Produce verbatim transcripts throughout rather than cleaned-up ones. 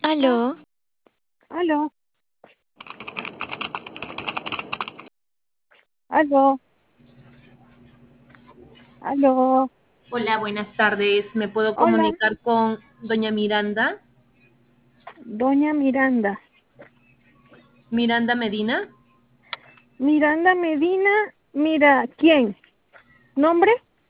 Aló, Aló, aló, aló. Hola, buenas tardes. ¿Me puedo Hola, comunicar con doña Miranda? doña Miranda. Miranda Medina. Miranda Medina, mira, ¿quién? ¿Nombre?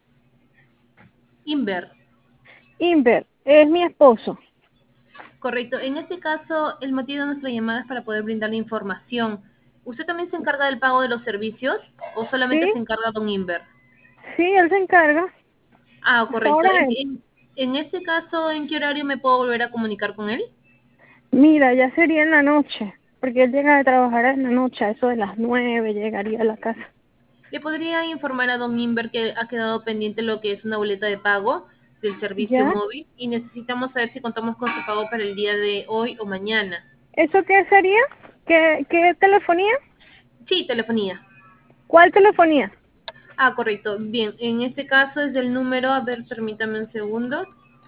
Inver. Inver, es mi esposo. Correcto. En este caso, el motivo de nuestra llamada es para poder brindarle información. ¿Usted también se encarga del pago de los servicios o solamente ¿Sí? se encarga don Inver? Sí, él se encarga. Ah, Hasta correcto. ahora En, él. en, en este caso, ¿en qué horario me puedo volver a comunicar con él? Mira, ya sería en la noche, porque él llega de trabajar en la noche, a eso de las nueve llegaría a la casa. ¿Le podría informar a don Inver que ha quedado pendiente lo que es una boleta de pago del servicio ¿Ya? móvil y necesitamos saber si contamos con su pago para el día de hoy o mañana? ¿Eso qué sería? ¿Qué, qué telefonía? Sí, telefonía. ¿Cuál telefonía? Ah, correcto. Bien, en este caso es del número, a ver, permítame un segundo.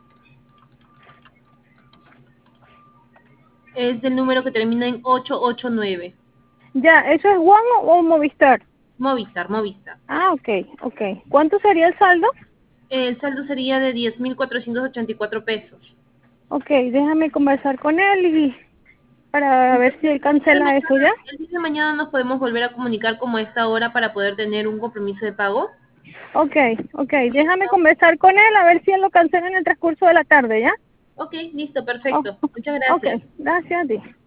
Es del número que termina en ocho ocho nueve. Ya, ¿eso es One o, o Movistar? Movistar, Movistar. Ah, ok, ok. ¿Cuánto sería el saldo? El saldo sería de diez mil cuatrocientos ochenta y cuatro pesos. Ok, déjame conversar con él y para ver si Entonces, él el día de cancela eso, ¿ya? mañana, el día de mañana nos podemos volver a comunicar como a esta hora para poder tener un compromiso de pago. Ok, ok, déjame Listo. conversar con él a ver si él lo cancela en el transcurso de la tarde, ¿ya? Ok, listo, Oh, perfecto. Muchas ok, gracias. gracias a ti.